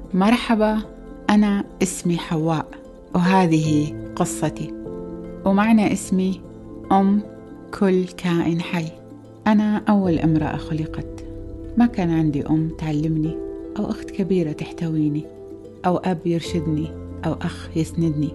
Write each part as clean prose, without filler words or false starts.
مرحبا، أنا اسمي حواء وهذه قصتي، ومعنى اسمي أم كل كائن حي. أنا أول امرأة خلقت، ما كان عندي أم تعلمني أو أخت كبيرة تحتويني أو أب يرشدني أو أخ يسندني.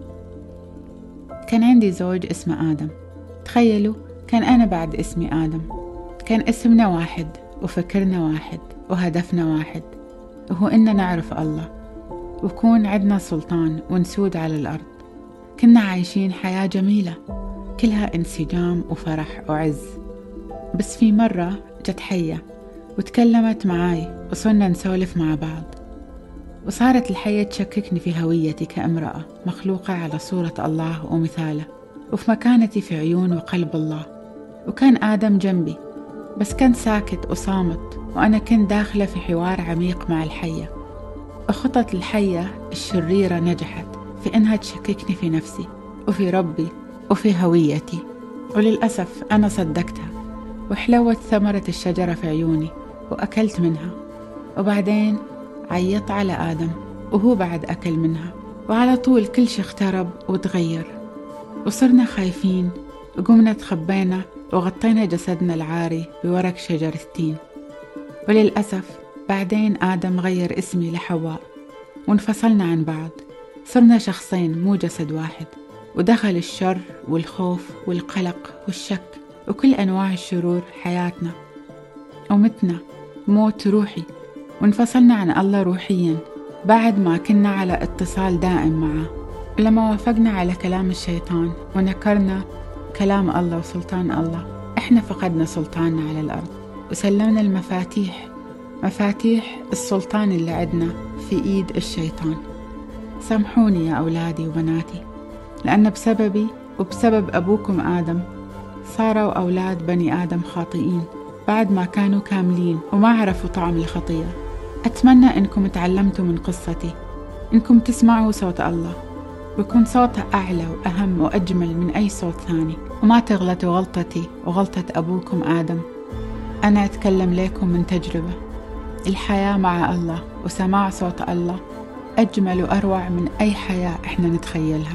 كان عندي زوج اسمه آدم. تخيلوا، كان أنا بعد اسمي آدم. كان اسمنا واحد وفكرنا واحد وهدفنا واحد، وهو إننا نعرف الله ويكون عندنا سلطان ونسود على الأرض. كنا عايشين حياة جميلة كلها انسجام وفرح وعز. بس في مرة جت حية وتكلمت معاي وصرنا نسولف مع بعض، وصارت الحية تشككني في هويتي كامرأة مخلوقة على صورة الله ومثاله، وفي مكانتي في عيون وقلب الله. وكان آدم جنبي بس كان ساكت وصامت، وأنا كنت داخلة في حوار عميق مع الحية. وخطط الحية الشريرة نجحت في إنها تشككني في نفسي وفي ربي وفي هويتي، وللأسف أنا صدقتها وحلوت ثمرة الشجرة في عيوني وأكلت منها. وبعدين عيط على آدم وهو بعد أكل منها، وعلى طول كل شيء اخترب وتغير، وصرنا خايفين وقمنا تخبينا وغطينا جسدنا العاري بورق شجر التين. وللأسف بعدين آدم غير اسمي لحواء وانفصلنا عن بعض، صرنا شخصين مو جسد واحد، ودخل الشر والخوف والقلق والشك وكل أنواع الشرور حياتنا، ومتنا موت روحي، وانفصلنا عن الله روحيا بعد ما كنا على اتصال دائم معه. لما وافقنا على كلام الشيطان ونكرنا كلام الله وسلطان الله، احنا فقدنا سلطاننا على الأرض وسلمنا مفاتيح السلطان اللي عندنا في ايد الشيطان. سامحوني يا أولادي وبناتي، لأن بسببي وبسبب أبوكم آدم صاروا أولاد بني آدم خاطئين بعد ما كانوا كاملين وما عرفوا طعم الخطيئة. أتمنى إنكم تعلمتوا من قصتي، إنكم تسمعوا صوت الله ويكون صوته أعلى وأهم وأجمل من أي صوت ثاني، وما تغلطوا غلطتي وغلطة أبوكم آدم. أنا أتكلم لكم من تجربة. الحياة مع الله وسماع صوت الله أجمل وأروع من أي حياة إحنا نتخيلها.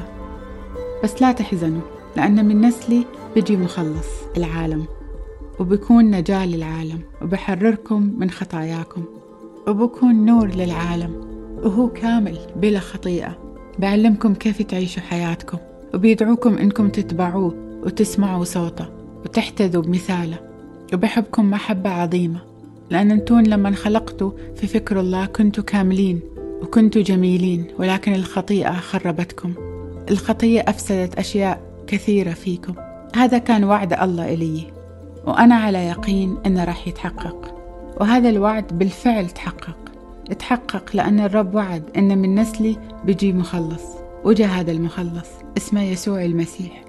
بس لا تحزنوا، لأن من نسلي بيجي مخلص العالم، وبيكون نجاة للعالم، وبحرركم من خطاياكم، وبكون نور للعالم، وهو كامل بلا خطيئة. بعلمكم كيف تعيشوا حياتكم، وبيدعوكم إنكم تتبعوه وتسمعوا صوته وتحتذوا بمثاله، وبحبكم محبة عظيمة، لأن أنتون لما انخلقتوا في فكر الله كنتوا كاملين وكنتوا جميلين، ولكن الخطيئة خربتكم. الخطيئة أفسدت أشياء كثيرة فيكم. هذا كان وعد الله إلي، وأنا على يقين إنه راح يتحقق، وهذا الوعد بالفعل اتحقق لأن الرب وعد إن من نسلي بيجي مخلص. وجاء هذا المخلص اسمه يسوع المسيح،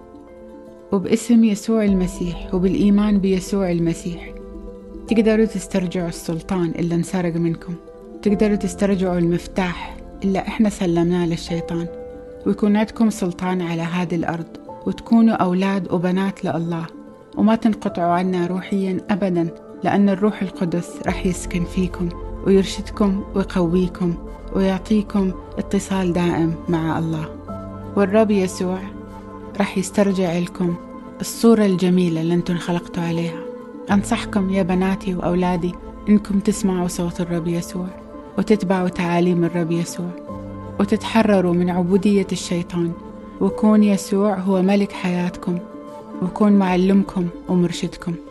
وباسم يسوع المسيح وبالإيمان بيسوع المسيح تقدروا تسترجعوا السلطان اللي انسرق منكم، تقدروا تسترجعوا المفتاح اللي احنا سلمناه للشيطان، ويكون عندكم سلطان على هذه الأرض، وتكونوا أولاد وبنات لله، وما تنقطعوا عنا روحيا أبدا، لأن الروح القدس رح يسكن فيكم ويرشدكم ويقويكم ويعطيكم اتصال دائم مع الله. والرب يسوع رح يسترجع لكم الصورة الجميلة اللي انتم خلقتوا عليها. أنصحكم يا بناتي وأولادي إنكم تسمعوا صوت الرب يسوع وتتبعوا تعاليم الرب يسوع وتتحرروا من عبودية الشيطان، وكون يسوع هو ملك حياتكم وكون معلمكم ومرشدكم.